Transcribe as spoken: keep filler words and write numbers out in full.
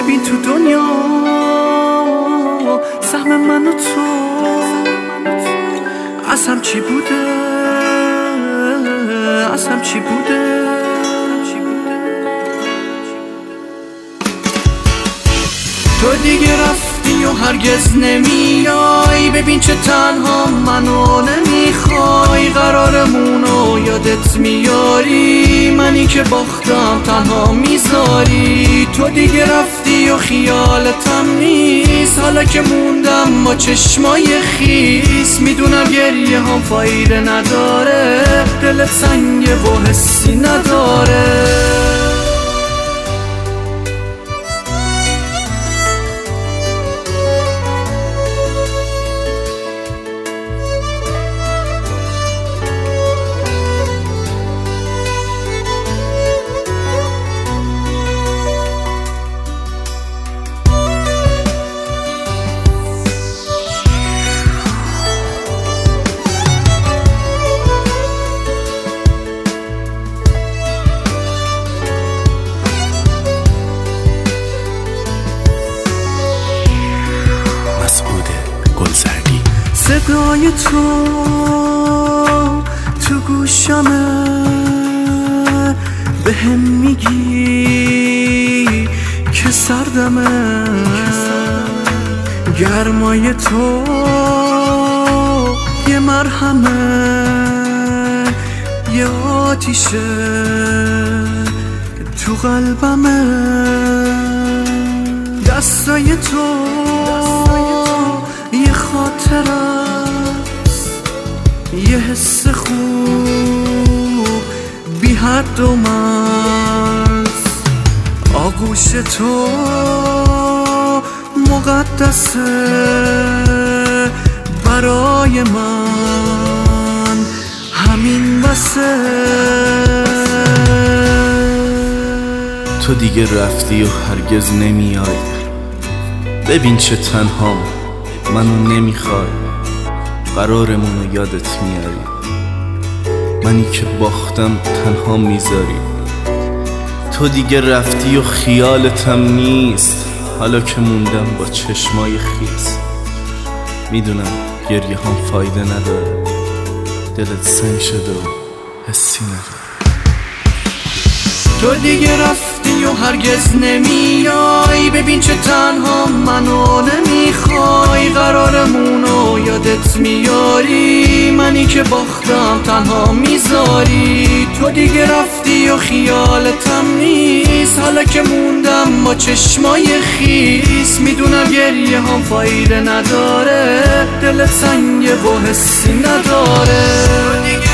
ببین تو دنیا سهم من و تو اصلا چی بوده، اصلا چی بوده. تو دیگه رفتی و هرگز نمیای، ببین چه تنها منو نمیخوای. قرارمونو یادت میاری، منی که باختم تنها میذاری. تو دیگه رفتی و خیالتم نیست، حالا که موندم با چشمای خیس. میدونم گریه هم فایده نداره، دلت سنگه و حسی نداره. صدای تو تو گوشمه، به هم میگی که سردمه. گرمای تو یه مرهمه، یه آتیشه تو قلبمه. دستای تو یه خاطر است، یه حس خوب بی حد و مرز. آغوش تو مقدسه برای من، همین بسه. تو دیگه رفتی و هرگز نمیای، ببین چه تنها منو نمیخوای. قرارمونو یادت میاری، منی که باختم تنها میذاری. تو دیگه رفتی و خیالتم نیست، حالا که موندم با چشمای خیس. میدونم گریه هم فایده نداره، دلت سنگ شده و حسی نداره. تو دیگه رفتی و هرگز نمیای، ببین چه تنها منو نمیخوای. قرارمونو یادت میاری، منی که باختم تنها میذاری. تو دیگه رفتی و خیالتم نیست، حالا که موندم با چشمای خیس. میدونم گریه هم فایده نداره، دلت سنگه و حسی نداره.